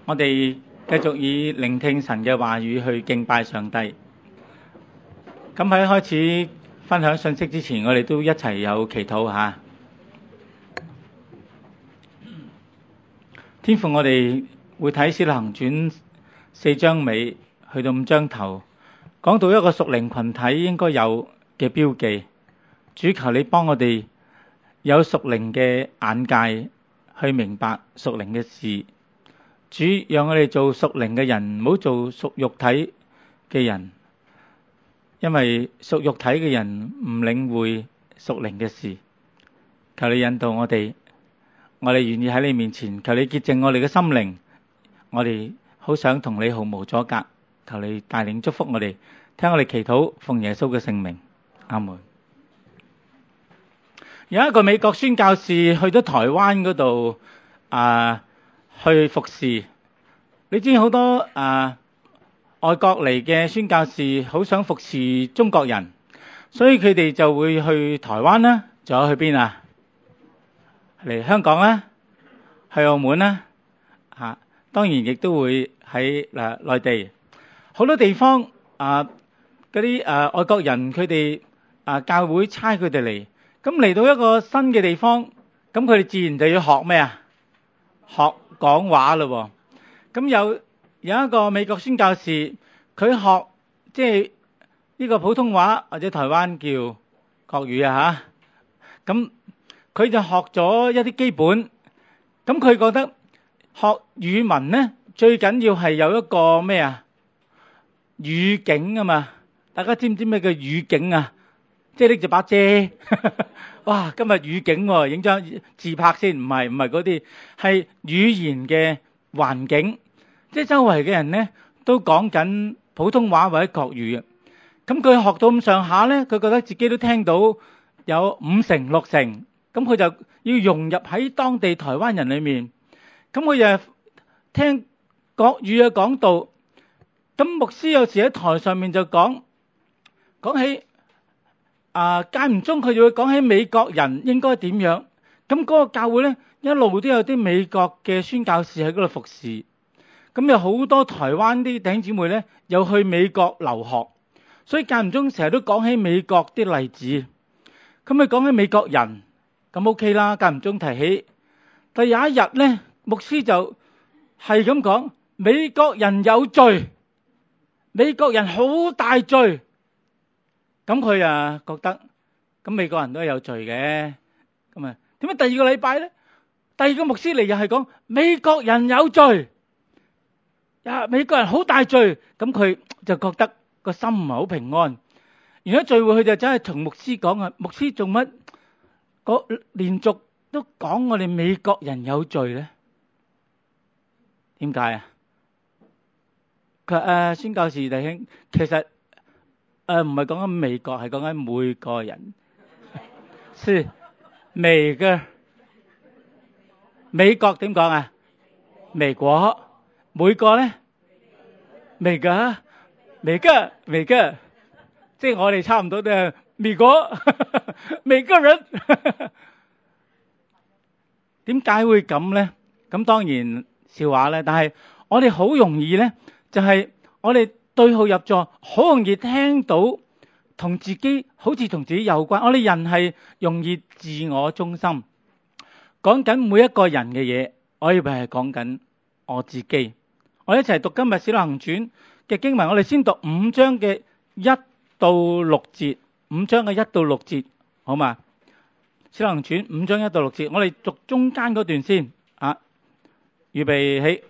我哋繼續以聆聽神嘅話語去敬拜上帝。咁喺開始分享信息之前，我哋都一齊有祈禱吓。天父，我哋會睇《使徒行傳》4章尾去到5章頭，講到一個屬靈群體應該有嘅標記。主，求你幫我哋有屬靈嘅眼界去明白屬靈嘅事。主，讓我哋做屬靈嘅人，唔好做屬肉體嘅人，因為屬肉體嘅人唔領會屬靈嘅事。求你引導我哋，我哋願意喺你面前，求你潔淨我哋嘅心靈，我哋好想同你毫無阻隔。求你帶領祝福我哋，聽我哋祈禱，奉耶穌嘅聖名，阿門。有一個美國宣教士去咗台灣嗰度去服侍。你知好多外國嚟嘅宣教士好想服侍中國人，所以佢哋就會去台灣啦，仲有去邊啊？嚟香港啦，去澳門啦，當然亦都會喺內地好多地方嗰啲外國人佢哋教會差佢哋嚟，咁嚟到一個新嘅地方，咁佢哋自然就要學咩啊？學講話咯。咁有一個美國宣教士，佢學即係呢個普通話或者台灣叫國語啊吓，咁佢就學咗一啲基本。咁佢覺得學語文呢，最緊要係有一個咩啊？語境啊嘛。大家知唔知咩叫語境啊？即係拎住把遮，哇！今日語境喎，影張自拍先，唔係嗰啲，係語言嘅環境，即係周圍嘅人呢都講緊普通話或者國語啊。咁佢學到咁上下呢，佢覺得自己都聽到有5成6成，咁佢就要融入喺當地台灣人裏面。咁佢又聽國語嘅講道，咁牧師有時喺台上面就講起間唔中佢就會講起美國人應該點樣。咁嗰個教會呢，一路都有啲美國嘅宣教士喺嗰度服侍。咁有好多台灣啲弟兄姊妹呢，又去美國留學，所以間唔中成日都講起美國啲例子。咁佢講起美國人，咁 OK 啦，間唔中提起。但有一日呢，牧師就係咁講，美國人有罪，美國人好大罪。咁佢覺得咁美國人都有罪嘅。咁啊，點解第二個禮拜呢，第二個牧師嚟又係講美國人有罪，美國人好大罪。咁佢就覺得個心唔係好平安。然後聚會佢就真係同牧師講啊，牧師做乜連續都講我哋美國人有罪呢？點解啊？佢話宣教士弟兄，其實唔係講緊美國，係講緊每個人。是每個美國點講啊？美國每個呢？每個即係我哋差唔多都係美國每個人。點解會咁呢？咁當然笑話呢，但係我哋好容易呢，就係我哋對號入座，好容易聽到同自己好似同自己有關。我哋人係容易自我中心，講緊每一個人嘅嘢，我以為係講緊我自己。我哋一齊讀今日《使徒行傳》嘅經文，我哋先讀5章嘅1到6節，5章嘅1到6節，好嘛？《使徒行傳》5章1到6節，我哋讀中間嗰段先。預備起。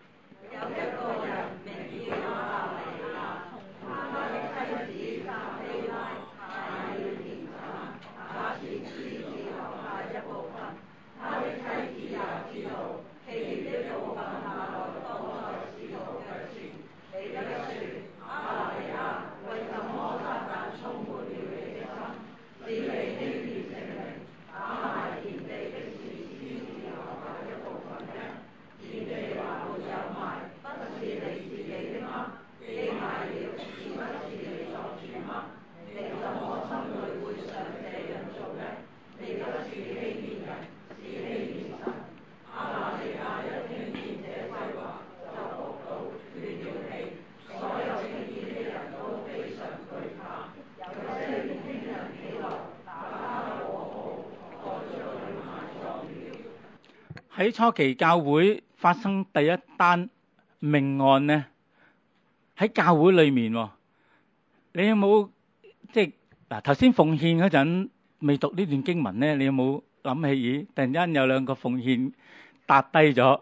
喺初期教會發生第一單命案呢？喺教會裏面，你有冇即係嗱？頭先奉獻嗰陣未讀呢段經文呢，你有冇諗起？咦，突然間有兩個奉獻搭低咗，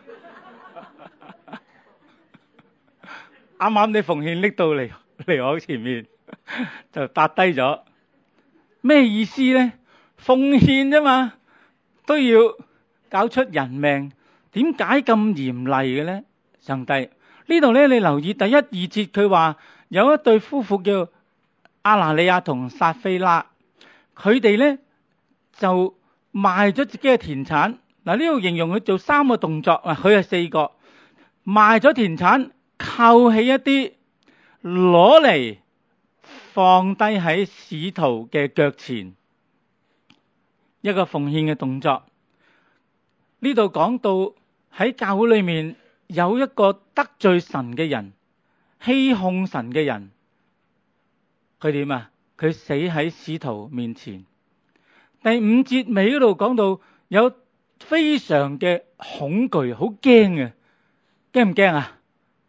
啱啱你奉獻拎到嚟我前面就搭低咗，咩意思呢？奉獻啫嘛，都要搞出人命，點解咁嚴厲嘅呢？上帝呢度呢，你留意第一二節，佢話有一對夫婦叫亞拿尼亞同撒非拉，佢哋呢就賣咗自己嘅田產。嗱，呢度形容佢做三個動作，佢係四個，賣咗田產，扣起一啲，攞嚟放低喺使徒嘅腳前，一個奉獻嘅動作。呢度講到喺教會裏面有一個得罪神嘅人，欺哄神嘅人，佢點啊？佢死喺使徒面前。第五節尾嗰度講到有非常嘅恐懼，好驚嘅，驚唔驚啊？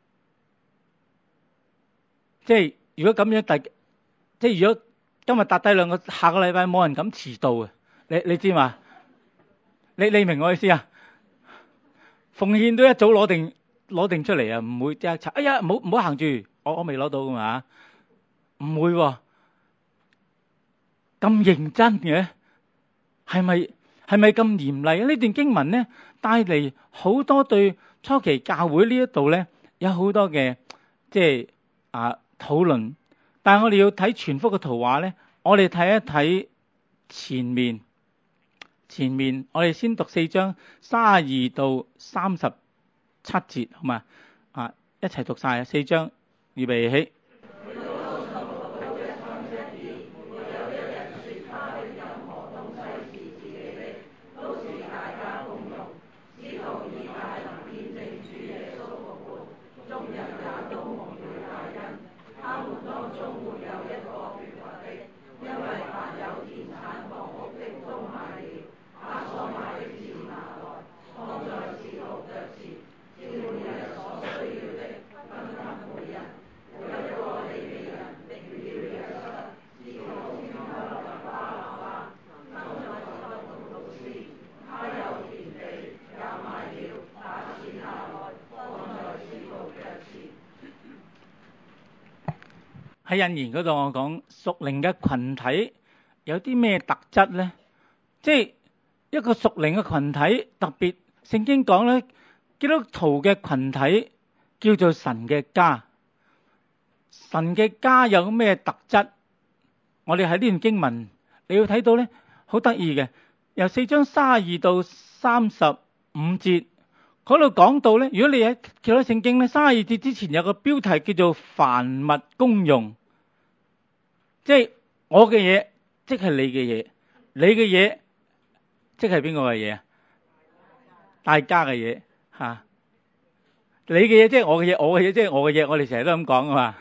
即係如果咁樣即係如果今日搭低兩個，下個禮拜冇人敢遲到啊！你知嘛？你明我意思啊？奉獻都一早攞定出嚟啊，唔會即刻查。哎呀，唔好行住，我未攞到噶嘛，唔會喎。咁認真嘅，係咪咁嚴厲？呢段經文呢，帶嚟好多對初期教會呢一度呢，有好多嘅即係討論。但係我哋要睇全幅嘅圖畫呢，我哋睇一睇前面，我哋先讀4章32到37節，好嘛？一齊讀晒4章，預備起。喺引言嗰度，我講屬靈嘅群體有啲咩特質呢？即係一個屬靈嘅群體，特別聖經講咧，基督徒嘅群體叫做神嘅家。神嘅家有咩特質？我哋喺呢段經文你要睇到咧，好得意嘅。由4章32到35節嗰度講到咧，如果你喺其他聖經咧，32節之前有個標題叫做凡物公用。即係我嘅嘢，即係你嘅嘢；你嘅嘢，即係邊個嘅嘢啊？大家嘅嘢吓，你嘅嘢即係我嘅嘢，我嘅嘢即係我嘅嘢。我哋成日都咁講噶嘛。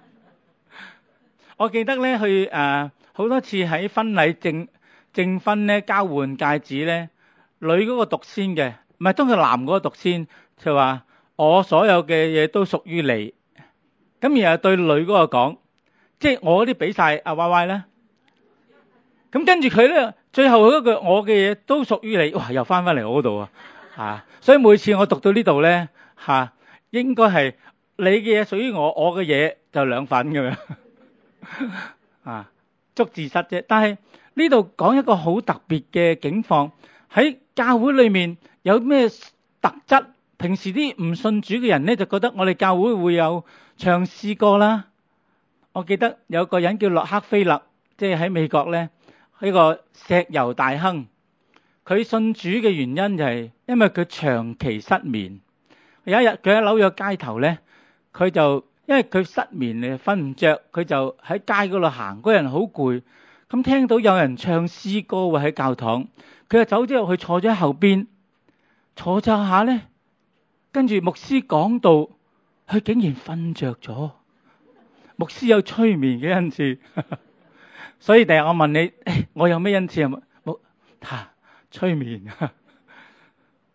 我記得咧去好多次喺婚禮證婚咧交換戒指咧，女嗰個讀先嘅，唔係通常男嗰個讀先，就話我所有嘅嘢都屬於你。咁然後對女嗰個講。即係我啲俾晒阿 Y Y 咧，咁跟住佢咧，最後嗰句我嘅嘢都屬於你，哇！又翻嚟我嗰度啊，所以每次我讀到呢度咧，應該係你嘅嘢屬於我，我嘅嘢就兩份咁樣，捉字蝨啫。但係呢度講一個好特別嘅境況，喺教會裏面有咩特質？平時啲唔信主嘅人咧就覺得我哋教會會有唱詩歌啦。我記得有個人叫洛克菲勒，即係喺美國咧，一個石油大亨。佢信主嘅原因就係因為佢長期失眠。有一日佢喺紐約街頭咧，佢就因為佢失眠嚟瞓唔着，佢就喺街嗰度行，嗰人好攰。咁聽到有人唱詩歌喎喺教堂，佢就走咗入去坐咗喺後邊，坐咗下咧，跟住牧師講道，佢竟然瞓着咗。牧師有催眠嘅恩賜，所以第日我問你，我有咩恩賜啊？冇催眠。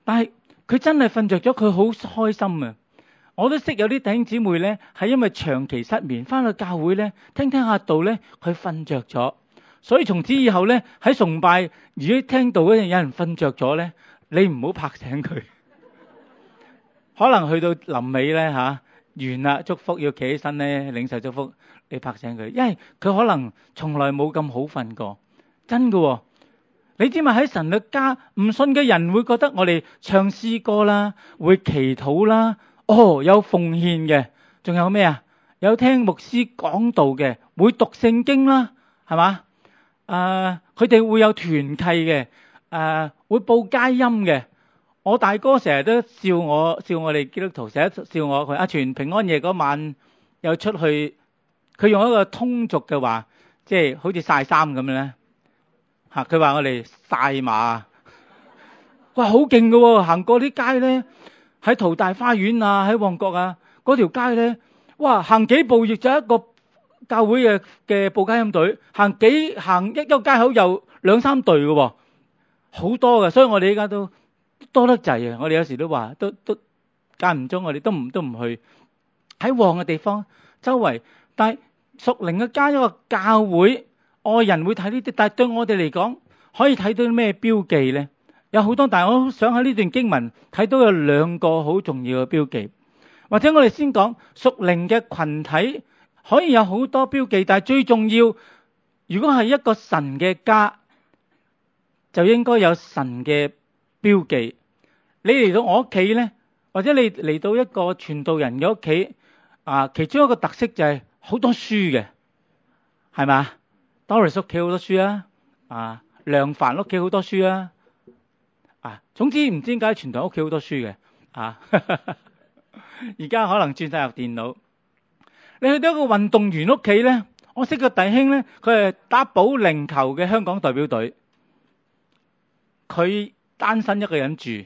但係佢真係瞓着咗，佢好開心啊！我都識有啲弟兄姊妹咧，係因為長期失眠，翻到教會咧，聽下道咧，佢瞓着咗。所以從此以後咧，喺崇拜如果聽到嗰陣有人瞓着咗咧，你唔好拍醒佢。可能去到臨尾咧完啦，祝福要企起身咧，領受祝福，你拍醒佢，因為佢可能從來冇咁好瞓過，真㗎。你知嘛？喺神嘅家，唔信嘅人會覺得我哋唱詩歌啦，會祈禱啦，有奉獻嘅，仲有咩啊？有聽牧師講道嘅，會讀聖經啦，係嘛？佢哋會有團契嘅，會報佳音嘅。我大哥成日都笑我哋基督徒，成日笑我佢全平安夜嗰晚又出去，佢用一個通俗嘅話，即係好似曬衫咁樣咧。佢話我哋曬馬，哇好勁㗎喎！行過啲街咧，喺淘大花園啊，喺旺角啊，嗰條街咧，哇行幾步亦就一個教會嘅報佳音隊，行一個街口有2-3隊㗎喎，好多嘅，所以我哋依家都多得滯啊！我哋有時都話，都間唔中我哋都唔去喺旺嘅地方周圍，但係屬靈嘅家一個教會。外人會睇呢啲，但係對我哋嚟講，可以睇到咩標記呢？有好多，但係我想喺呢段經文睇到有2個好重要嘅標記。或者我哋先講屬靈嘅群體可以有好多標記，但係最重要，如果係一個神嘅家，就應該有神嘅標記。你嚟到我屋企呢，或者你嚟到一個傳道人嘅屋企，其中一個特色就係好多書嘅，係咪？Doris 屋企好多書梁凡屋企好多書總之唔知點解傳道屋企好多書嘅而家可能轉晒入電腦。你去到一個運動員屋企咧，我識個弟兄咧，佢係打保齡球嘅香港代表隊，佢單身一個人住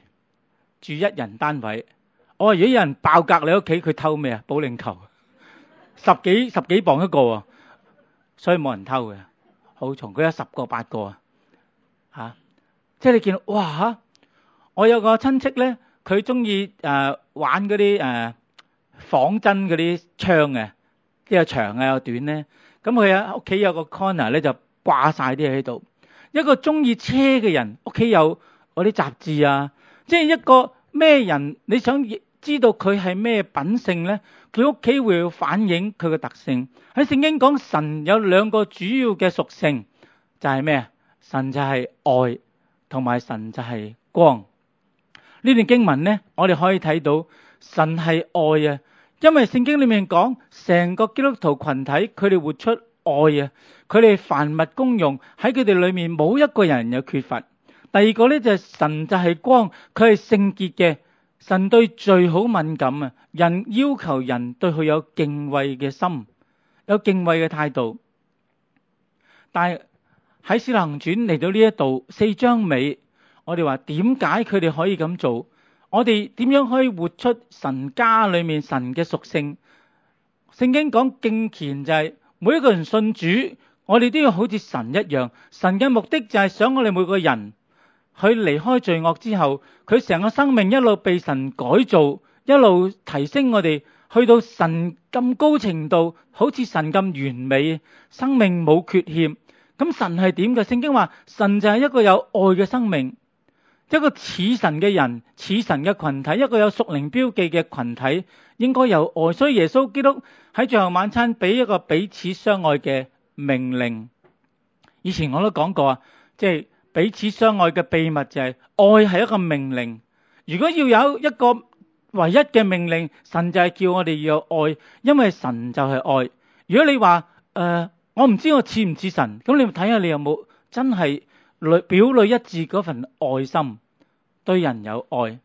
1人單位。我話如果有人爆格你屋企，佢偷咩保齡球十幾磅一個所以冇人偷嘅。好重，佢有10個8個即係你見到哇我有個親戚咧，佢中意玩嗰啲仿真嗰啲槍嘅，即係長又短咧。咁佢喺屋企有個 corner 咧，就掛晒啲嘢喺度。一個中意車嘅人，屋企有嗰啲雜誌即係一個咩人，你想知道佢係咩品性咧？佢屋企會反映佢嘅特性。喺聖經講神有2個主要嘅屬性，就係咩？神就係愛，同埋神就係光。呢段經文呢，我哋可以睇到神係愛因為聖經裏面講成個基督徒群體，佢哋活出愛佢哋凡物公用，喺佢哋裏面冇一個人有缺乏。第二個呢，就係神就係光，佢係聖潔嘅。神對罪好敏感人要求人對佢有敬畏嘅心，有敬畏嘅態度。但係喺使徒行傳嚟到呢一度4章尾，我哋話點解佢哋可以咁做？我哋點樣可以活出神家裏面神嘅屬性？聖經講敬虔就係每一個人信主，我哋都要好似神一樣。神嘅目的就係想我哋每個人去離開罪惡之後，佢成個生命一路被神改造，一路提升我哋去到神咁高程度，好似神咁完美，生命冇缺陷。咁神係點嘅？聖經話神就係一個有愛嘅生命，一個似神嘅人，似神嘅群體，一個有屬靈標記嘅群體，應該有愛。所以耶穌基督喺最後晚餐俾一個彼此相愛嘅命令。以前我都講過即係彼此相愛嘅秘密就係愛係一個命令。如果要有一個唯一嘅命令，神就係叫我哋要有愛，因為神就係愛。如果你話我唔知我似唔似神，咁你睇下你有冇真係表裏一致嗰份愛心，對人有愛。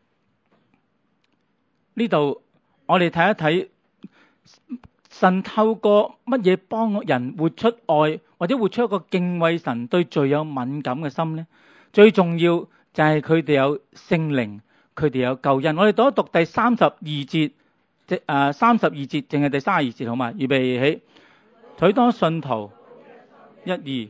呢度我哋睇一睇神透過乜嘢幫人活出愛，或者活出一個敬畏神、對罪有敏感嘅心呢？最重要就係佢哋有聖靈，佢哋有救恩。我哋讀一讀第32節，即32節，淨係第32節好嘛？預備起，許多信徒1、2。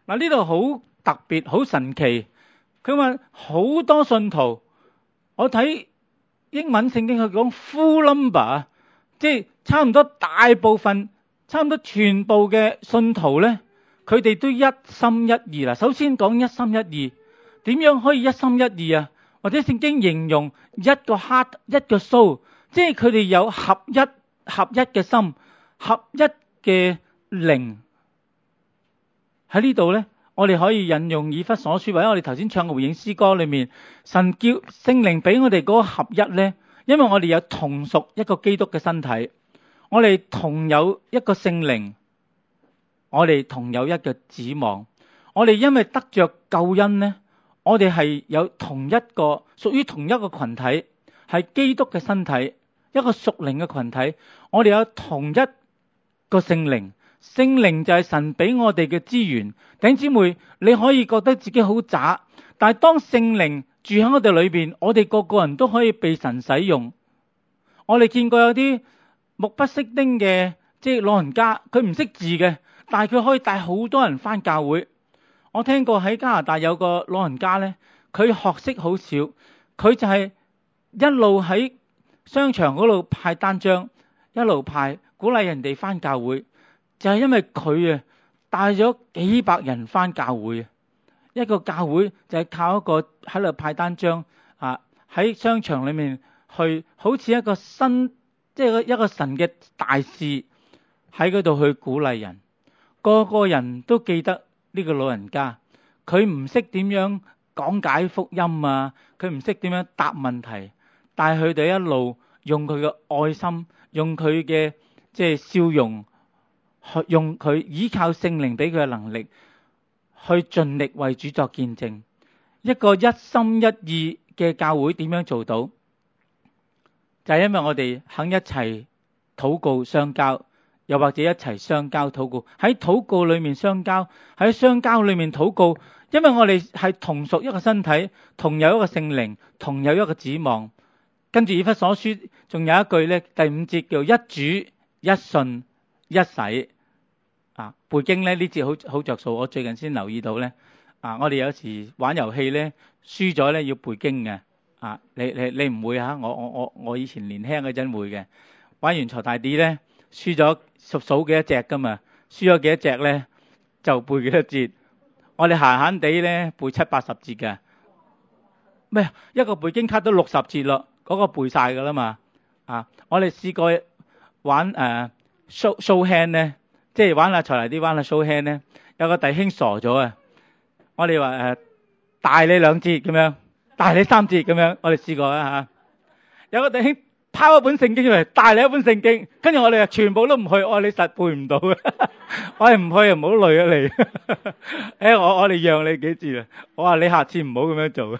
嗱，呢度好特別，好神奇。佢話好多信徒，我睇英文聖經佢講 full number，即係差唔多大部分，差唔多全部嘅信徒咧，佢哋都一心一意啦。首先講一心一意，點樣可以一心一意啊？或者聖經形容一個 heart 一個 soul，即係佢哋有合一嘅心，合一嘅靈。喺呢度咧，我哋可以引用以弗所書，或者我哋頭先唱嘅回應詩歌裏面，神叫聖靈俾我哋嗰個合一咧，因為我哋有同屬一個基督嘅身體，我哋同有一個聖靈，我哋同有一個指望，我哋因為得着救恩咧，我哋係有同一個屬於同一個群體，係基督嘅身體，一個屬靈嘅群體，我哋有同一個聖靈。聖靈就係神俾我哋嘅資源。弟兄姊妹，你可以覺得自己好渣，但係當聖靈住喺我哋裏邊，我哋個個人都可以被神使用。我哋見過有啲目不識丁嘅，即係老人家，佢唔識字嘅，但係佢可以帶好多人返教會。我聽過喺加拿大有個老人家呢，佢學識好少，佢就係一路喺商場嗰度派單張，一路派鼓勵人哋返教會。就係因為佢啊帶咗幾百人返教會，一個教會就係靠一個喺度派單張啊，喺商場裏面去，好似一個新，即係一個神嘅大事喺嗰度去鼓勵人。個個人都記得呢個老人家，佢唔識點樣講解福音啊，佢唔識點樣答問題，但係佢哋一路用佢嘅愛心，用佢嘅即係笑容，用佢依靠聖靈俾佢嘅能力，去盡力為主作見證。一個一心一意嘅教會點樣做到？就係因為我哋肯一齊禱告相交，又或者一齊相交禱告，喺禱告裏面相交，喺相交裏面禱告。因為我哋係同屬一個身體，同有一個聖靈，同有一個指望。跟住以弗所書仲有一句咧，第5節叫一主一信一洗。背經咧呢節好着數，我最近先留意到咧。我哋有時玩遊戲咧，輸咗咧要背經嘅。你唔會嚇？我以前年輕嗰陣會嘅。玩完鋤大 D 咧，輸咗數幾多隻噶嘛？輸咗幾多隻咧，就背幾多節。我哋閒閒地咧背7-80節嘅。咩？一個背經卡都60節咯，嗰個背晒噶啦嘛。我哋試過玩show hand 咧。即係玩下財嚟啲，玩下 show hand 咧，有個弟兄傻咗啊！我哋話大你2節咁樣，大你3節咁樣，我哋試過啊嚇。有個弟兄拋一本聖經出嚟，大你一本聖經，跟住我哋全部都唔去，我話你實背唔到嘅，我哋唔去啊，唔好累啊你。我哋讓你幾節啊？我話你下次唔好咁樣做。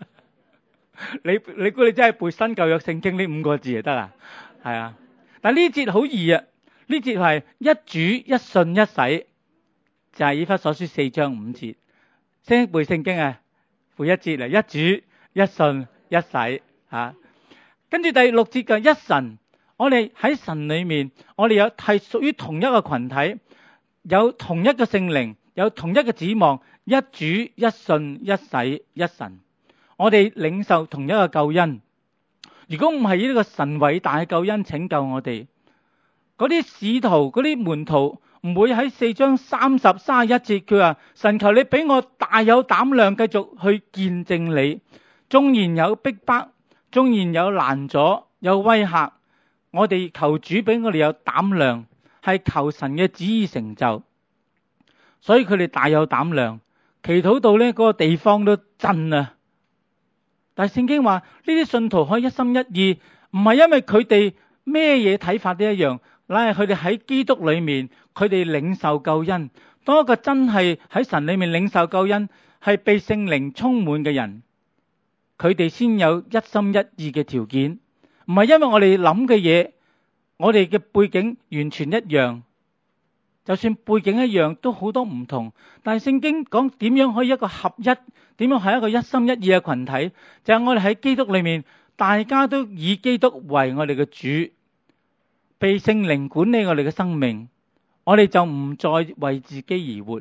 你估你真係背新舊約聖經呢5個字就得啊？係啊，但呢節好易啊！呢節係一主一信一洗，就係以弗所書4章5節。先背聖經啊，背一節嚟，一主一信一洗嚇。跟住第6節嘅一神，我哋喺神裏面，我哋係屬於同一個群體，有同一個聖靈，有同一個指望，一主一信一洗一神，我哋領受同一個救恩。如果唔係呢個神偉大嘅救恩拯救我哋，嗰啲使徒、嗰啲門徒唔會喺4章31節，佢話神求你俾我大有膽量繼續去見證你，縱然有逼迫，縱然有攔阻、有威嚇，我哋求主俾我哋有膽量，係求神嘅旨意成就。所以佢哋大有膽量，祈禱到呢嗰個地方都震啊！但係聖經話呢啲信徒可以一心一意，唔係因為佢哋咩嘢睇法都一樣。乃係佢哋喺基督裏面，佢哋領受救恩。當一個真係喺神裏面領受救恩，係被聖靈充滿嘅人，佢哋先有一心一意嘅條件。唔係因為我哋諗嘅嘢，我哋嘅背景完全一樣，就算背景一樣，都好多唔同。但係聖經講點樣可以一個合一，點樣係一個一心一意嘅群體，就係我哋喺基督裏面，大家都以基督為我哋嘅主。被聖靈管理我哋嘅生命，我哋就唔再為自己而活，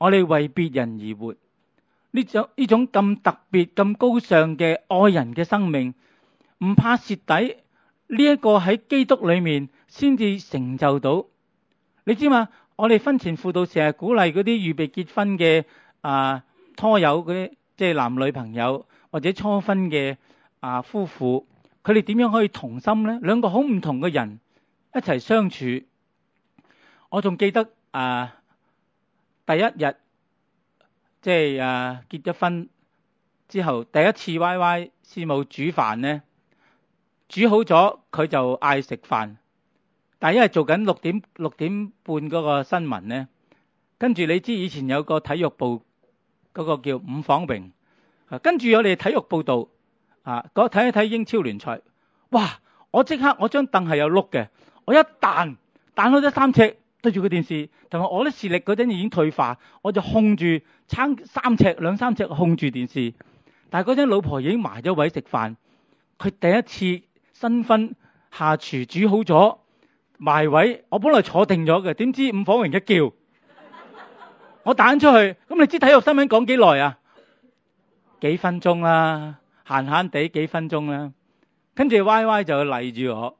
我哋為別人而活，呢種咁特別、咁高尚嘅愛人嘅生命，唔怕蝕底，呢一個喺基督裏面先至成就到。你知嘛？我哋婚前輔導成日鼓勵嗰啲預備結婚嘅拖友嗰啲，即係男女朋友或者初婚嘅夫婦，佢哋點樣可以同心呢？兩個好唔同嘅人一齊相處。我仲記得第一日即係結咗婚之後，第一次 Y Y 師母煮飯呢，煮好咗佢就嗌食飯。但係因為做緊六點半嗰個新聞呢，跟住你知以前有個體育部嗰個叫伍晃榮，跟住我哋體育報道睇一睇英超聯賽，哇！我即刻我張凳係有碌嘅，我一彈開咗3尺對住個電視，同埋我啲視力嗰陣已經退化，我就控住差兩三尺控住電視。但係嗰陣老婆已經埋咗位食飯，佢第一次新婚下廚煮好咗埋位，我本來坐定咗嘅，點知伍晃榮一叫，我彈出去。咁你知體育新聞講幾耐啊？幾分鐘啦，閒閒地幾分鐘啦。跟住 Y Y 就嚟住我，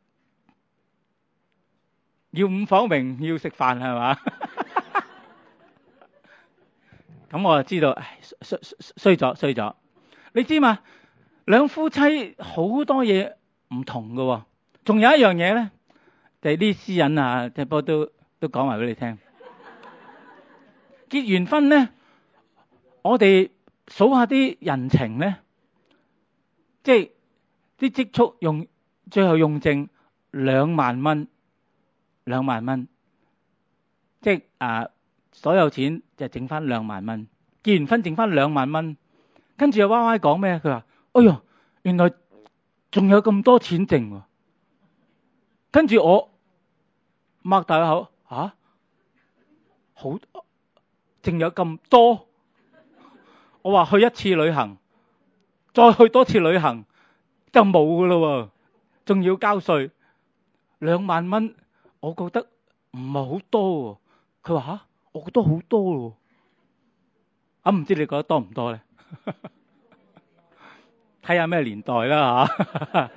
要伍晃榮要食飯係嘛？咁我就知道，衰咗。你知嘛？兩夫妻好多嘢唔同㗎，仲有一樣嘢咧，就係啲私隱不過都講埋俾你聽。結完婚咧，我哋數下啲人情咧，即係啲積蓄最後用剩2萬蚊，2萬蚊，即係所有錢就剩翻2萬蚊。結完婚剩翻2萬蚊，跟住阿 Y Y 講咩？佢話：哎喲，原來仲有咁多錢剩。跟住我擘大口，好淨有咁多？我話去一次旅行，再去多次旅行就冇噶咯，仲要交稅2萬蚊，我覺得唔係好多。佢話我覺得好多咯。唔知你覺得多唔多咧？睇下咩年代啦吓。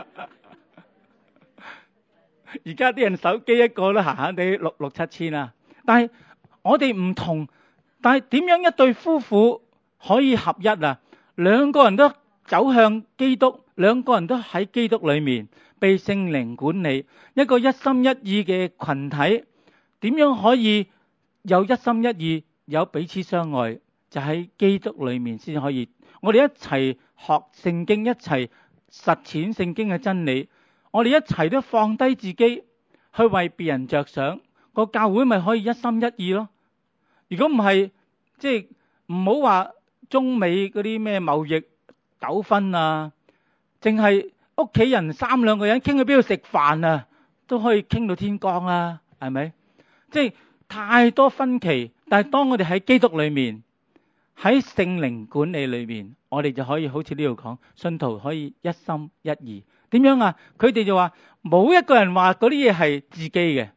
而家啲人手機一個都閒閒地六七千啦。但係我哋唔同，但係點樣一對夫婦可以合一啊？兩個人都走向基督，兩個人都喺基督裏面被聖靈管理，一個一心一意嘅群體，點樣可以有一心一意，有彼此相愛？就喺基督裏面先可以，我哋一齊學聖經，一齊實踐聖經嘅真理，我哋一齊都放低自己去為別人着想，個教會咪可以一心一意咯。如果唔係，即係唔好話中美嗰啲咩貿易糾紛啊，淨係屋企人3-2個人傾去邊度食飯都可以傾到天光啦，係咪？即係太多分歧，但係當我哋喺基督裏面，喺聖靈管理裏面，我哋就可以好似呢度講，信徒可以一心一意。點樣啊？佢哋就話冇一個人話嗰啲嘢係自己嘅。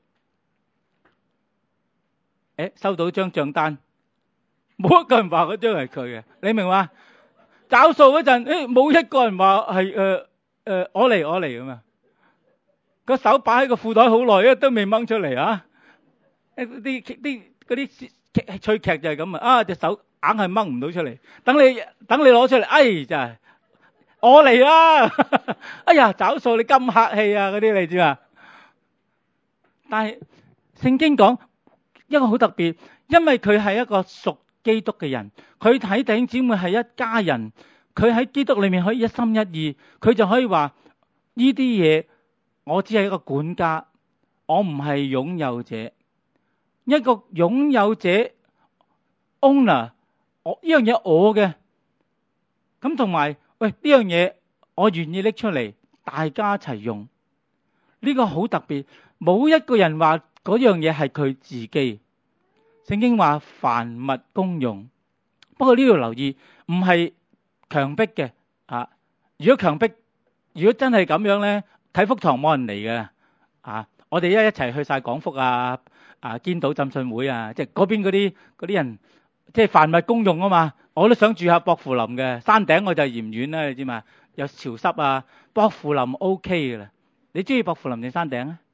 收到張賬單，冇一個人話嗰張係佢嘅。你明嘛？找數嗰陣，冇一個人話係我嚟咁啊！個手擺喺個褲袋好耐，都未掹出嚟啊！嗰啲趣劇就係咁啊！隻手硬係掹唔到出嚟，等你攞出嚟，真係我嚟啦！哎呀，找數你咁客氣啊！嗰啲你知嘛？但係聖經講一個好特別，因為佢係一個屬基督嘅人，佢睇弟兄姊妹係一家人，佢喺基督裏面可以一心一意，佢就可以話呢啲嘢，我只係一個管家，我唔係擁有者。一個擁有者 owner， 呢樣嘢我嘅，咁同埋喂呢樣嘢我願意拎出嚟，大家一齊用，呢個好特別，冇一個人話嗰樣嘢係佢自己。聖經話凡物公用，不過呢度留意唔係強迫嘅啊。如果強迫，如果真係咁樣咧，啟福堂冇人嚟嘅啊。我哋一齊去晒廣福堅道浸信會啊，即係嗰邊嗰啲人，即係凡物公用啊嘛。我都想住下薄扶林嘅山頂，我就嫌遠啦，你知嘛？有潮濕啊，薄扶林 OK 噶啦。你中意薄扶林定山頂啊？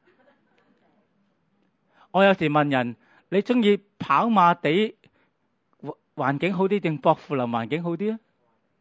我有時問人，你中意跑馬地環境好啲定薄扶林環境好啲啊？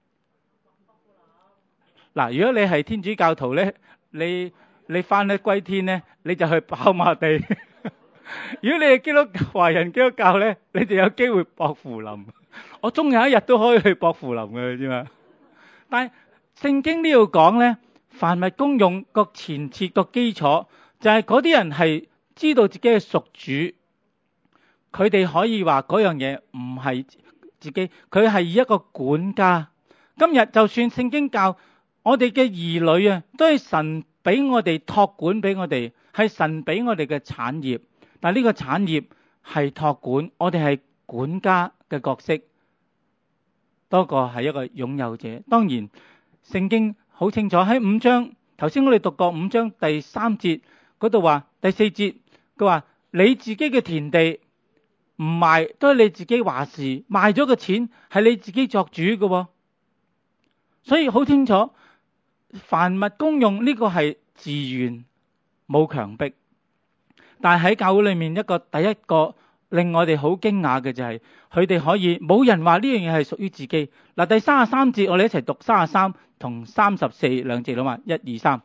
嗱，如果你係天主教徒咧，你翻得歸天咧，你就去跑馬地。如果你係基督華人基督教咧，你就有機會薄扶林。我終有一日都可以去薄扶林嘅，你知嘛？但係聖經呢度講咧，凡物公用個前設個基礎就係嗰啲人係知道自己係屬主，佢哋可以話嗰樣嘢唔係自己，佢係一個管家。今日就算聖經教我哋嘅兒女啊，都係神俾我哋託管俾我哋，係神俾我哋嘅產業。但係呢個產業係託管，我哋係管家嘅角色，多過係一個擁有者。當然，聖經好清楚喺5章，頭先我哋讀過5章第3節嗰度話，第4節佢話你自己嘅田地唔賣都係你自己話事，賣咗嘅錢係你自己作主嘅，所以好清楚，凡物公用呢個係自願，冇強迫。但係喺教會裏面，第一個令我哋好驚訝嘅就係佢哋可以冇人話呢樣嘢係屬於自己。嗱，第33節我哋一齊讀33同34兩節好嘛？1、2、3。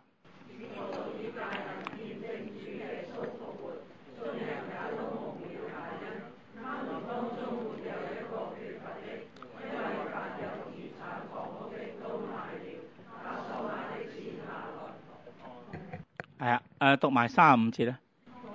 係啊，讀埋35節咧。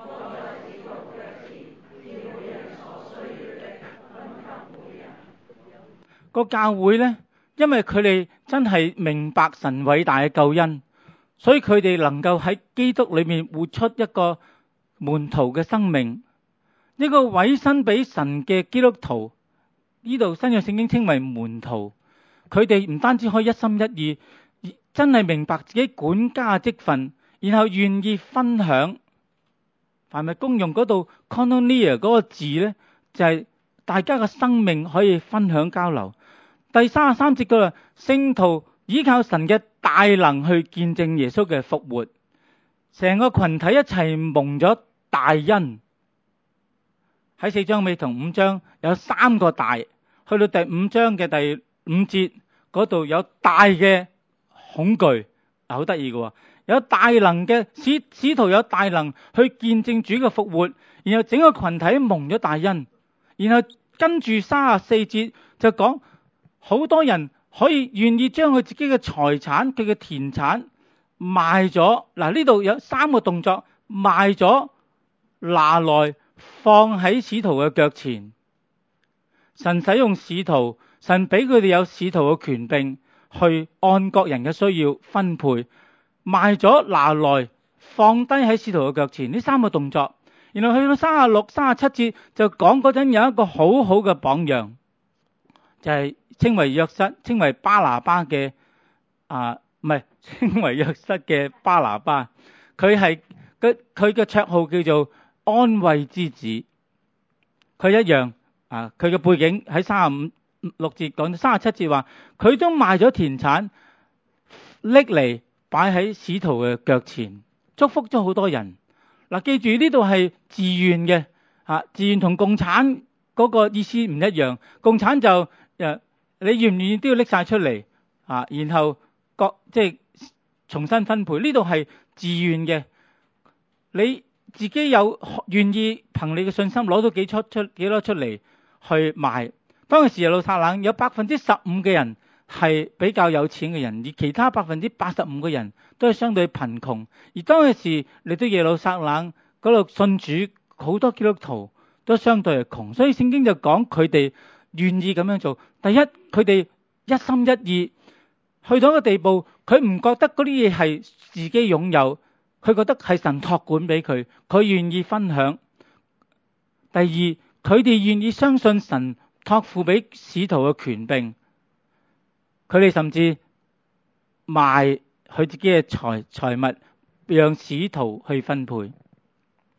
個教會呢，因為佢哋真係明白神偉大嘅救恩，所以佢哋能夠喺基督裏面活出一個門徒嘅生命，一個委身俾神嘅基督徒。呢度新約聖經稱為門徒，佢哋唔單止可以一心一意，真係明白自己管家嘅職分，然後願意分享。凡物公用嗰度 koinonia 嗰個字呢，就係大家嘅生命可以分享交流。第33節嘅聖徒依靠神嘅大能去見證耶穌嘅復活，成個群體一齊蒙咗大恩。喺4章尾同5章有3個大，去到第5章嘅第5節嗰度有大嘅恐懼，好得意嘅，有大能嘅使徒有大能去見證主嘅復活，然後整個群體蒙咗大恩，然後跟住34節就講。好多人可以願意將佢自己嘅財產，佢嘅田產賣咗。嗱，呢度有3個動作，賣咗、拿來放喺使徒嘅腳前。神使用使徒，神俾佢哋有使徒嘅權柄，去按各人嘅需要分配。賣咗、拿來放低喺使徒嘅腳前，呢3個動作。然後去到36、37節就講嗰陣有一個好好嘅榜樣，就係稱為約瑟，稱為巴拿巴嘅唔係稱為約瑟嘅巴拿巴，佢嘅綽號叫做安慰之子。佢一樣佢嘅背景喺36節講，37節話佢都賣咗田產，拎嚟擺喺使徒嘅腳前，祝福咗好多人。嗱，記住呢度係自願嘅，自願同共產嗰個意思唔一樣。共產就你願唔願意都要拎晒出嚟，然後即係重新分配。呢度係自願嘅，你自己有願意憑你嘅信心攞到幾多出嚟去賣。當時耶路撒冷有15%嘅人係比較有錢嘅人，而其他85%嘅人都係相對貧窮。而當時嚟到耶路撒冷嗰度信主好多基督徒都相對係窮，所以聖經就講佢哋願意咁樣做。第一，佢哋一心一意去到一個地步，佢唔覺得嗰啲嘢係自己擁有，佢覺得係神託管俾佢，佢願意分享。第二，佢哋願意相信神託付俾使徒嘅權柄，佢哋甚至賣佢自己嘅財物讓使徒去分配。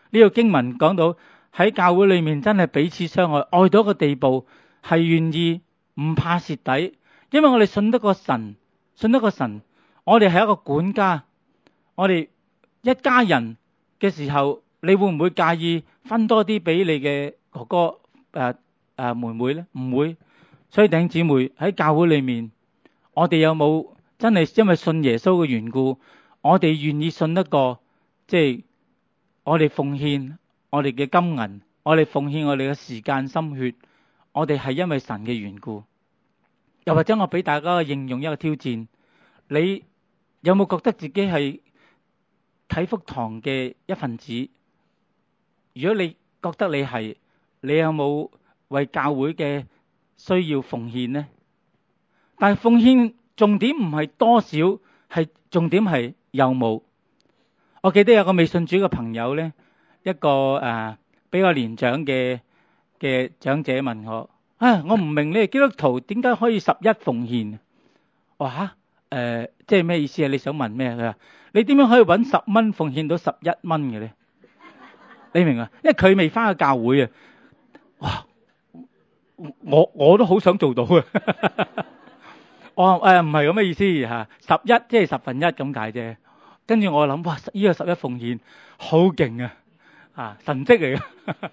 呢個經文講到喺教會裏面真係彼此相愛，愛到一個地步係願意唔怕蝕底，因為我哋信得過神，我哋係一個管家，我哋一家人嘅時候，你會唔會介意分多啲俾你嘅哥哥妹妹呢？唔會。所以弟兄姊妹喺教會裏面，我哋有冇真係因為信耶穌嘅緣故，我哋願意信得過，即係我哋奉獻我哋嘅金銀，我哋奉獻我哋嘅時間心血，我哋係因為神嘅緣故。又或者我俾大家應用一個挑戰，你有冇覺得自己係啟福堂嘅一份子？如果你覺得你係，你有冇為教會嘅需要奉獻呢？但係奉獻重點唔係多少，係重點係有冇。我記得有個未信主嘅朋友呢，一個比較年長嘅長者問我：我唔明你哋基督徒點解可以11奉獻？我話即係咩意思啊？你想問咩？佢話你點樣可以搵10蚊奉獻到11蚊嘅咧？你明啊？因為佢未翻去教會啊！哇！我都好想做到啊！我話唔係咁嘅意思吓，11即係1/10咁解啫。跟住我諗，哇！呢個11奉獻好勁啊！神蹟嚟嘅。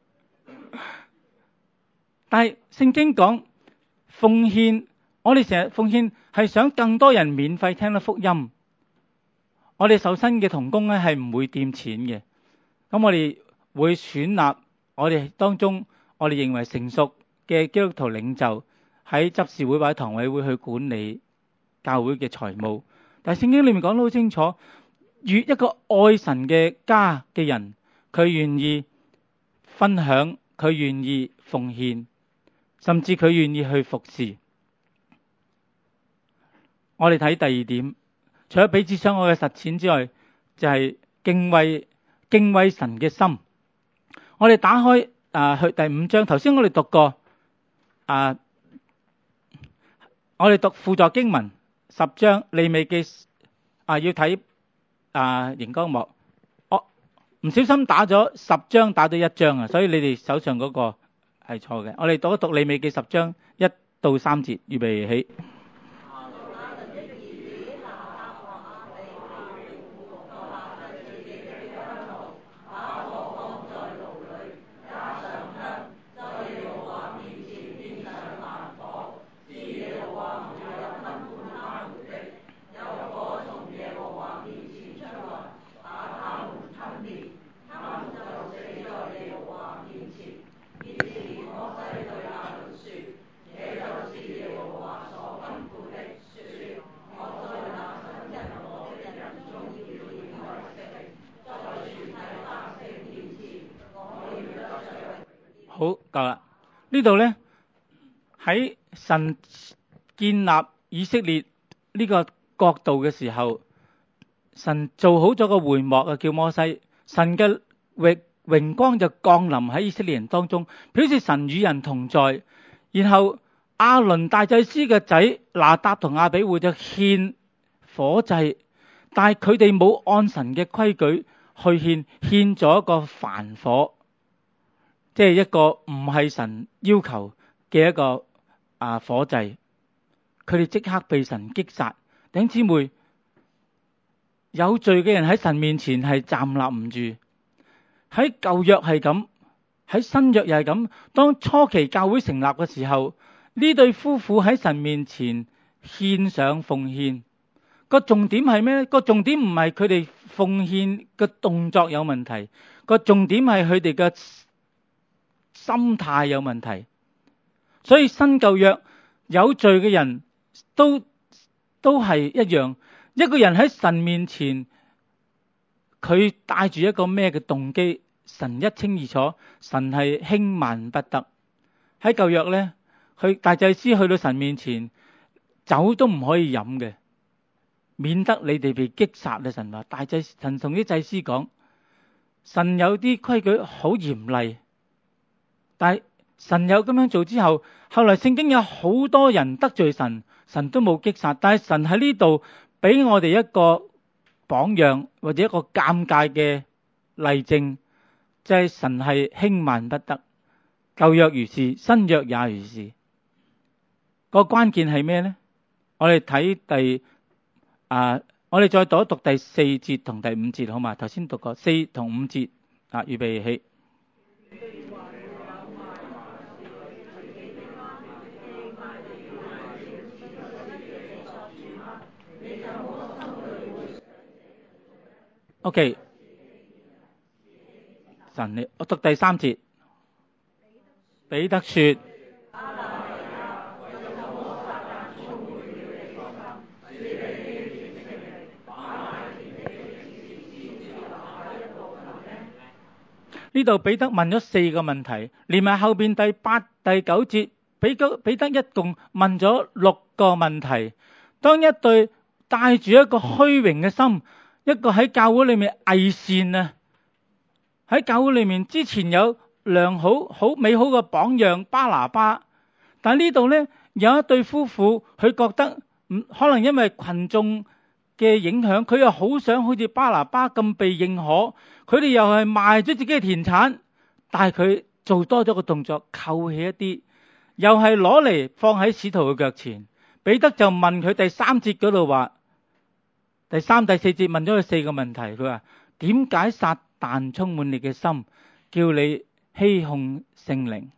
但係聖經講奉獻，我哋成日奉獻係想更多人免費聽到福音。我哋受薪嘅同工咧係唔會掂錢嘅。咁我哋會選立我哋當中我哋認為成熟嘅基督徒領袖喺執事會或者堂委會去管理教會嘅財務。但係聖經裏面講得好清楚，越一個愛神嘅家嘅人，佢願意分享，佢願意奉獻，甚至佢願意去服侍。我哋睇第二點，除咗彼此相愛嘅實踐之外，就係敬畏神嘅心。我哋打開去第5章，頭先我哋讀過我哋讀輔助經文10章利未記要睇熒光幕。我唔小心打咗10章，打咗1章啊，所以你哋手上嗰個係錯嘅。我哋讀一讀利未記10章1到3節，預備起。好，夠啦。呢度呢，喺神建立以色列呢個國度嘅時候，神做好咗個會幕啊，叫摩西。神嘅榮光就降臨喺以色列人當中，表示神與人同在。然後亞倫大祭司嘅仔拿答同亞比戶就獻火祭，但係佢哋冇按神嘅規矩去獻咗一個燔火。即係一個唔係神要求嘅一個火祭，佢哋即刻被神擊殺。弟兄姊妹，有罪嘅人喺神面前係站立唔住。喺舊約係咁，喺新約又係咁。當初期教會成立嘅時候，呢對夫婦喺神面前獻上奉獻。個重點係咩？個重點唔係佢哋奉獻嘅動作有問題，個重點係佢哋嘅心態有問題。所以新舊約有罪嘅人都係一樣。一個人喺神面前，佢帶住一個咩嘅動機，神一清二楚。神係輕慢不得。喺舊約呢，去大祭司去到神面前，酒都唔可以飲嘅，免得你哋被擊殺啊！神話神同啲祭司講，神有啲規矩好嚴厲。但係神有咁樣做之後，後來聖經有好多人得罪神，神都冇擊殺。但係神喺呢度俾我哋一個榜樣，或者一個尷尬嘅例證， 就係神係輕慢不得，舊約如是，新約也如是。個關鍵係咩呢？我哋睇我哋再讀一讀第4節同第5節好嘛？頭先讀過4同5節預備起。OK， 神，我讀第3節。彼得說：呢度彼得問咗4個問題，連埋後邊第8、第9節，彼得一共問咗6個問題。當一對帶住一個虛榮嘅心，一個喺教會裏面偽善啊，喺教會裏面之前有良好美好嘅榜樣巴拿巴，但呢度呢，有一對夫婦，佢覺得可能因為群眾嘅影響，佢又好想好似巴拿巴咁被認可。佢哋又係賣咗自己嘅田產，但係佢做多咗個動作，扣起一啲，又係攞嚟放喺使徒嘅腳前。彼得就問佢第3節嗰度話，第3、第4節問咗佢4個問題。佢話：點解撒但充滿你嘅心，叫你欺哄聖靈？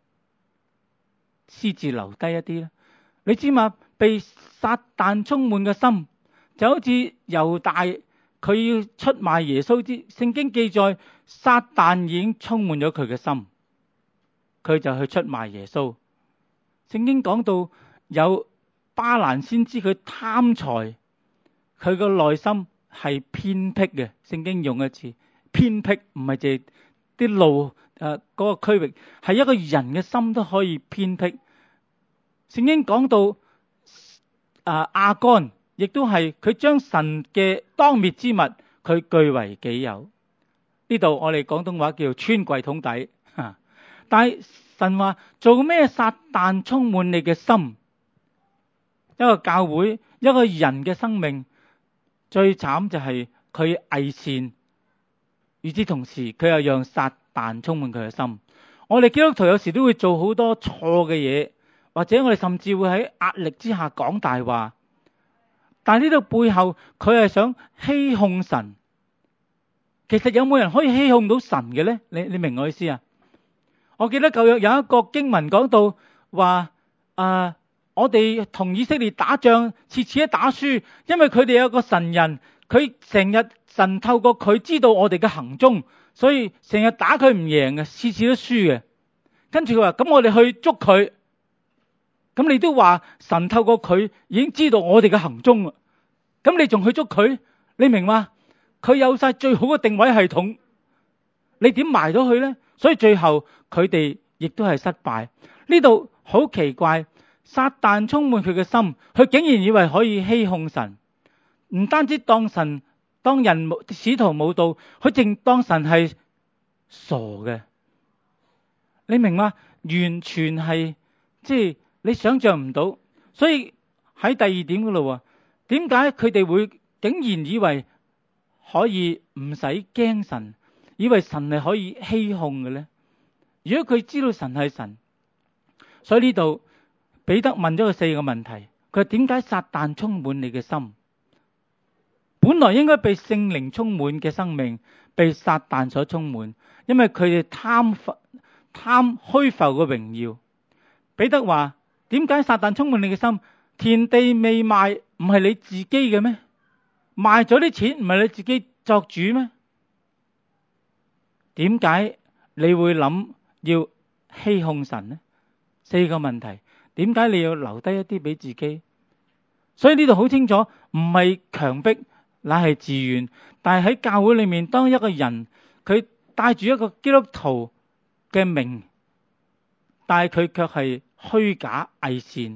私自留低一啲咧，你知嘛？被撒但充滿嘅心，就好似猶大。佢要出賣耶穌之，聖經記載撒但已經充滿咗佢嘅心，佢就去出賣耶穌。聖經講到有巴蘭先知佢貪財，佢個內心係偏僻嘅。聖經用一次偏僻，唔係淨係啲路嗰個區域，係一個人嘅心都可以偏僻。聖經講到亞干。亦都係佢將神嘅當滅之物，佢據為己有。呢度我哋廣東話叫穿櫃桶底。但係神話做咩撒但充滿你嘅心？一個教會，一個人嘅生命最慘就係佢偽善，與之同時佢又讓撒但充滿佢嘅心。我哋基督徒有時都會做好多錯嘅嘢，或者我哋甚至會喺壓力之下講大話。但係呢度背後佢係想欺哄神。其實有冇人可以欺哄到神嘅呢？你明我意思啊？我記得舊約有一個經文講到話，我哋同以色列打仗，次次都打輸，因為佢哋有個神人，佢成日神透過佢知道我哋嘅行蹤，所以成日打佢唔贏嘅，次次都輸嘅。跟住佢話：咁我哋去捉佢。咁你都話神透過佢已經知道我哋嘅行蹤啦，咁你仲去捉佢？你明嗎？佢有晒最好嘅定位系統，你點埋到佢呢？所以最後佢哋亦都係失敗。呢度好奇怪，撒但充滿佢嘅心，佢竟然以為可以欺哄神，唔單止當人使徒冇道，佢淨當神係傻嘅。你明嗎？完全係即係。你想象唔到，所以喺第2點嗰度，點解佢哋會竟然以為可以唔使驚神，以為神係可以欺哄嘅呢？如果佢知道神係神，所以呢度彼得問咗佢4個問題。佢話：點解撒但充滿你嘅心？本來應該被聖靈充滿嘅生命，被撒但所充滿，因為佢哋貪虛浮嘅榮耀。彼得話：點解撒但充滿你嘅心？田地未賣，唔係你自己嘅咩？賣咗啲錢，唔係你自己作主咩？點解你會諗要欺哄神呢？4個問題，點解你要留低一啲俾自己？所以呢度好清楚，唔係強迫，乃係自願。但係喺教會裏面，當一個人佢帶住一個基督徒嘅名，但係佢卻係虛假偽善，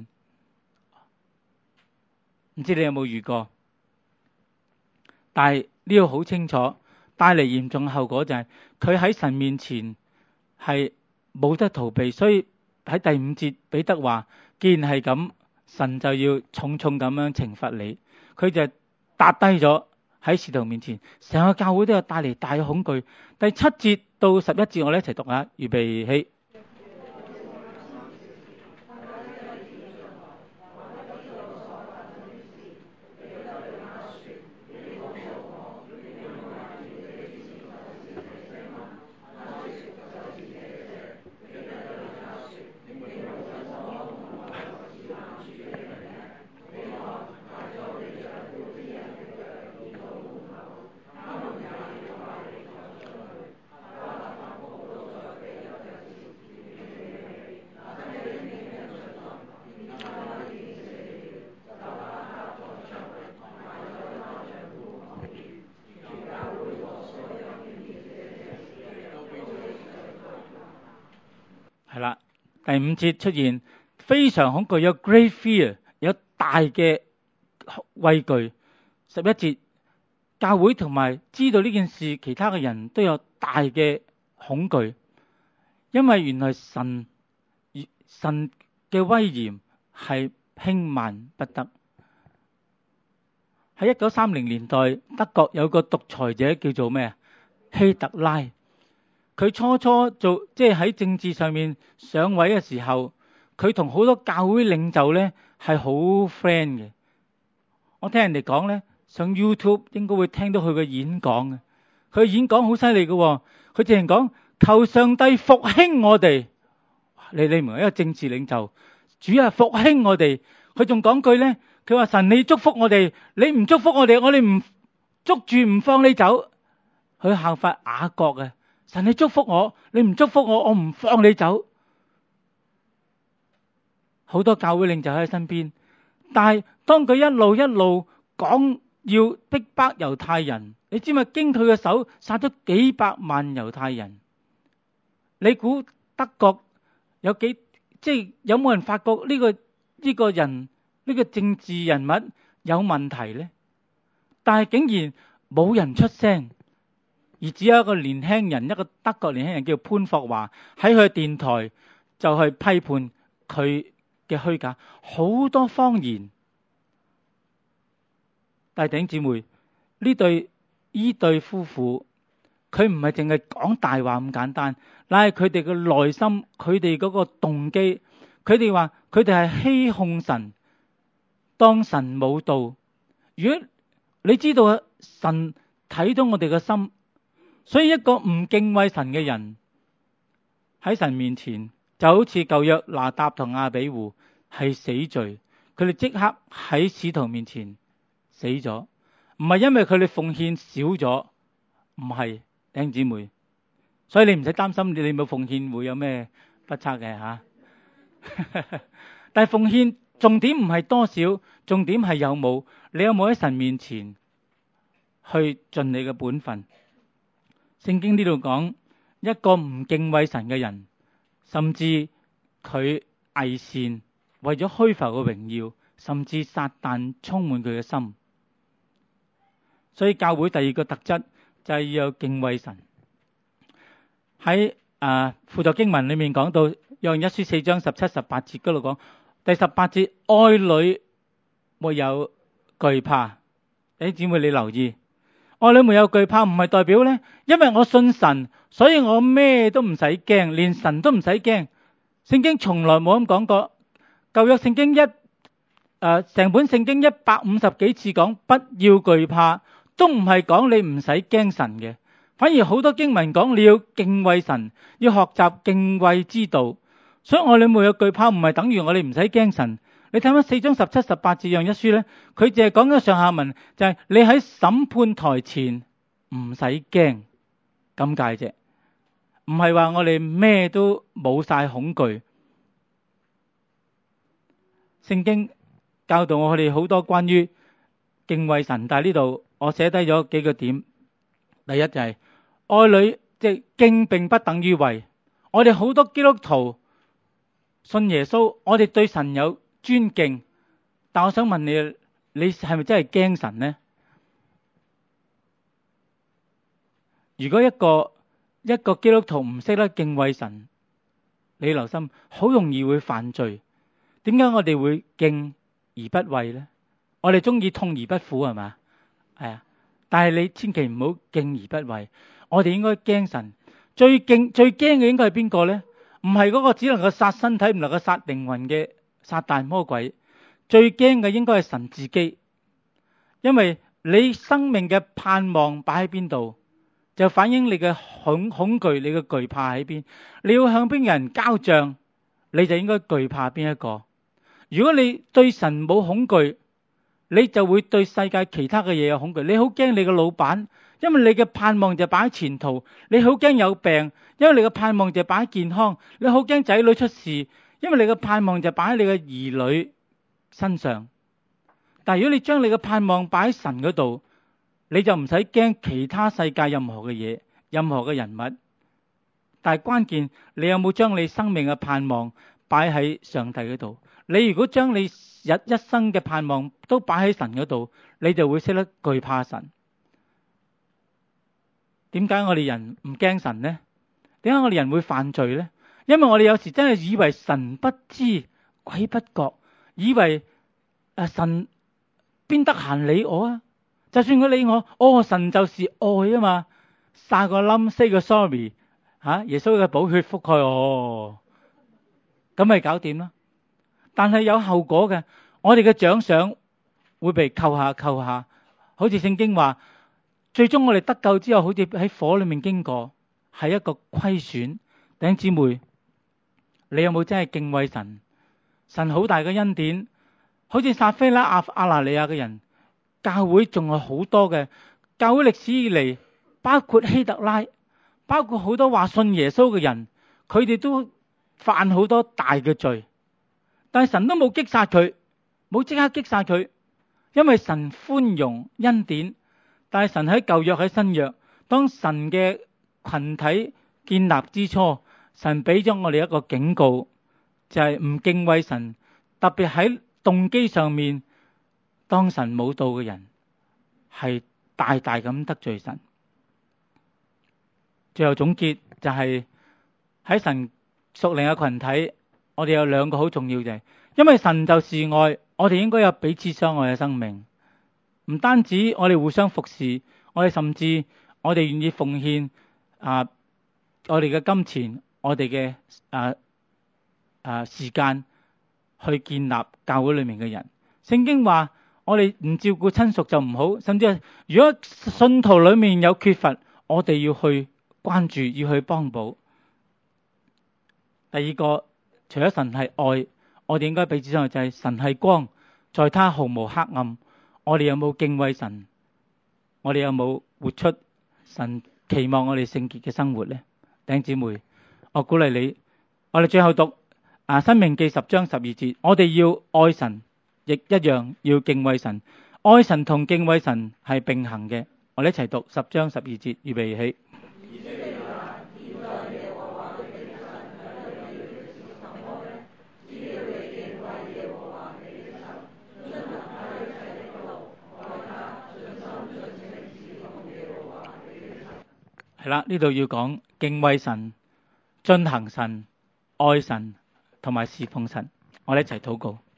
唔知你有冇遇過？但係呢個好清楚，帶嚟嚴重嘅後果就係佢喺神面前係冇得逃避。所以喺第5節彼得話：既然係咁，神就要重重咁樣懲罰你。佢就踏低咗喺使徒面前，成個教會都有帶嚟大嘅恐懼。第7節到11節，我哋一齊讀下，預備起。係啦，第5節出現非常恐懼，有 great fear， 有大嘅畏懼。11節，教會同埋知道呢件事，其他嘅人都有大嘅恐懼，因為原來神嘅威嚴係輕慢不得。喺1930年代，德國有個獨裁者叫做咩啊？希特拉。佢初初即係喺政治上面上位嘅時候，佢同好多教會領袖呢係好 friend 嘅。我聽人哋講呢，上 YouTube 應該會聽到佢嘅演講嘅。佢嘅演講好犀利嘅，佢直情講求上帝復興我哋。你唔係一個政治領袖，主啊復興我哋。佢仲講句呢，佢話神你祝福我哋，你唔祝福我哋唔捉住唔放你走。佢效法雅各嘅。神你祝福我，你唔祝福我，我唔放你走。好多教會領袖喺身邊，但係當佢一路講要逼迫猶太人，你知唔知經佢嘅手殺咗幾百萬猶太人？你估德國有冇人發覺呢個人呢個政治人物有問題呢？但係竟然冇人出聲。而只有一個年輕人，一個德國年輕人叫潘霍華，喺佢嘅電台就去批判佢嘅虛假，好多謊言。但係弟兄姊妹，呢對夫婦，佢唔係淨係講大話咁簡單，乃係佢哋嘅內心，佢哋嗰個動機，佢哋話佢哋係欺哄神，當神冇道。如果你知道神睇到我哋嘅心。所以一個唔敬畏神嘅人喺神面前，就好似舊約拿答同亞比戶係死罪，佢哋即刻喺使徒面前死咗，唔係因為佢哋奉獻少咗，唔係，弟兄姊妹，所以你唔使擔心你冇奉獻會有咩不測嘅吓。但係奉獻重點唔係多少，重點係有冇，你有冇喺神面前去盡你嘅本分。聖經呢度講一個唔敬畏神嘅人，甚至佢偽善，為咗虛浮嘅榮耀，甚至撒旦充滿佢嘅心。所以教會第二個特質就係要有敬畏神。喺輔助經文裏面講到約翰一書4章17、18節嗰度講，第18節，愛裏沒有懼怕。弟兄姊妹你留意，愛裏沒有懼怕唔係代表呢，因為我信神，所以我咩都唔使驚，連神都唔使驚。聖經從來冇咁講過。舊約聖經成本聖經150幾次講不要懼怕，都唔係講你唔使驚神嘅，反而好多經文講你要敬畏神，要學習敬畏之道。所以愛裏沒有懼怕唔係等於我哋唔使驚神。你睇翻4章17、18節約一書呢，佢淨係講咗上下文，就係你喺審判台前唔使驚咁解啫，唔係話我哋咩都冇晒恐懼。聖經教導我哋好多關於敬畏神，但係呢度我寫低咗幾個點。第一就係愛裏即係敬並不等於畏。我哋好多基督徒信耶穌，我哋對神有尊敬，但我想問你，你係咪真係驚神呢？如果一個基督徒唔識得敬畏神，你留心，好容易會犯罪。點解我哋會敬而不畏呢？我哋中意痛而不苦係嘛？係啊，但係你千祈唔好敬而不畏。我哋應該驚神， 最驚嘅應該係邊個呢？唔係嗰個只能夠殺身體唔能夠殺靈魂嘅撒旦魔鬼，最驚嘅應該係神自己。因為你生命嘅盼望擺喺邊度，就反映你嘅恐懼，你嘅懼怕喺邊。你要向邊個人交賬，你就應該懼怕邊一個。如果你對神冇恐懼，你就會對世界其他嘅嘢有恐懼。你好驚你嘅老闆，因為你嘅盼望就擺喺前途。你好驚有病，因為你嘅盼望就擺喺健康。你好驚仔女出事，因為你嘅盼望就擺喺你嘅兒女身上。但係如果你將你嘅盼望擺喺神嗰度，你就唔使驚其他世界任何嘅嘢，任何嘅人物。但係關鍵，你有冇將你生命嘅盼望擺喺上帝嗰度？你如果將你一生嘅盼望都擺喺神嗰度，你就會識得懼怕神。點解我哋人唔驚神呢？點解我哋人會犯罪呢？因為我哋有時真係以為神不知鬼不覺，以為神邊得閒理我啊？就算佢理我，神就是愛啊嘛，撒個冧 say 個 sorry 耶穌嘅寶血覆蓋我，咁咪搞掂啦。但係有後果嘅，我哋嘅獎賞會被扣下，好似聖經話，最終我哋得救之後，好似喺火裏面經過，係一個虧損。弟兄姊妹，你有冇真係敬畏神？神好大嘅恩典，好似撒非拉、亞拿尼亞嘅人，教會仲有好多嘅。教會歷史以嚟，包括希特拉，包括好多話信耶穌嘅人，佢哋都犯好多大嘅罪，但係神都冇擊殺佢，冇即刻擊殺佢，因為神寬容恩典。但係神喺舊約喺新約，當神嘅群體建立之初，神俾咗我哋一個警告，就係唔敬畏神，特別喺動機上面，當神冇到嘅人係大大咁得罪神。最後總結就係喺神屬靈嘅群體，我哋有兩個好重要嘅，因為神就是愛，我哋應該有彼此相愛嘅生命。唔單止我哋互相服侍，我哋甚至我哋願意奉獻我哋嘅金錢，我哋嘅時間去建立教會裏面嘅人。聖經話我哋唔照顧親屬就唔好，甚至係如果信徒裏面有缺乏，我哋要去關注，要去幫補。第二個，除咗神係愛，我哋應該彼此相愛，就係神係光，在他毫無黑暗。我哋有冇敬畏神？我哋有冇活出神期望我哋聖潔嘅生活呢？弟兄姊妹，我鼓勵你，我哋最後讀申命記10章12節，我哋要愛神，亦一樣要敬畏神。愛神同敬畏神係並行嘅。我哋一齊讀10章12節，預備起。係啦，呢度要講敬畏神、遵行神、愛神同埋侍奉神。我哋一齊禱告。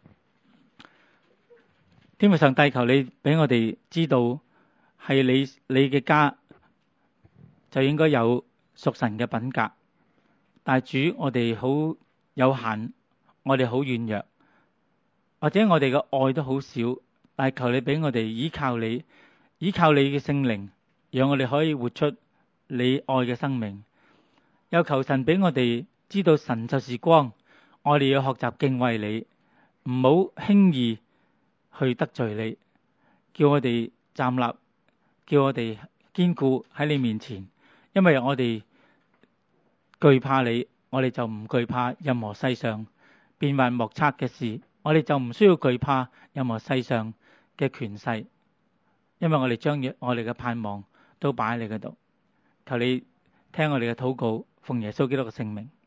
天父上帝，求你俾我哋知道，係你嘅家就應該有屬神嘅品格。但係主，我哋好有限，我哋好軟弱，或者我哋嘅愛都好少。但係求你俾我哋依靠你嘅聖靈，讓我哋可以活出你愛嘅生命。又求神俾我哋知道神就是光，我哋要學習敬畏你，唔好輕易去得罪你。叫我哋站立，叫我哋堅固喺你面前，因為我哋懼怕你，我哋就唔懼怕任何世上變幻莫測嘅事，我哋就唔需要懼怕任何世上嘅權勢，因為我哋將我哋嘅盼望都擺喺你嗰度。求你聽我哋嘅禱告，奉耶穌基督嘅聖名。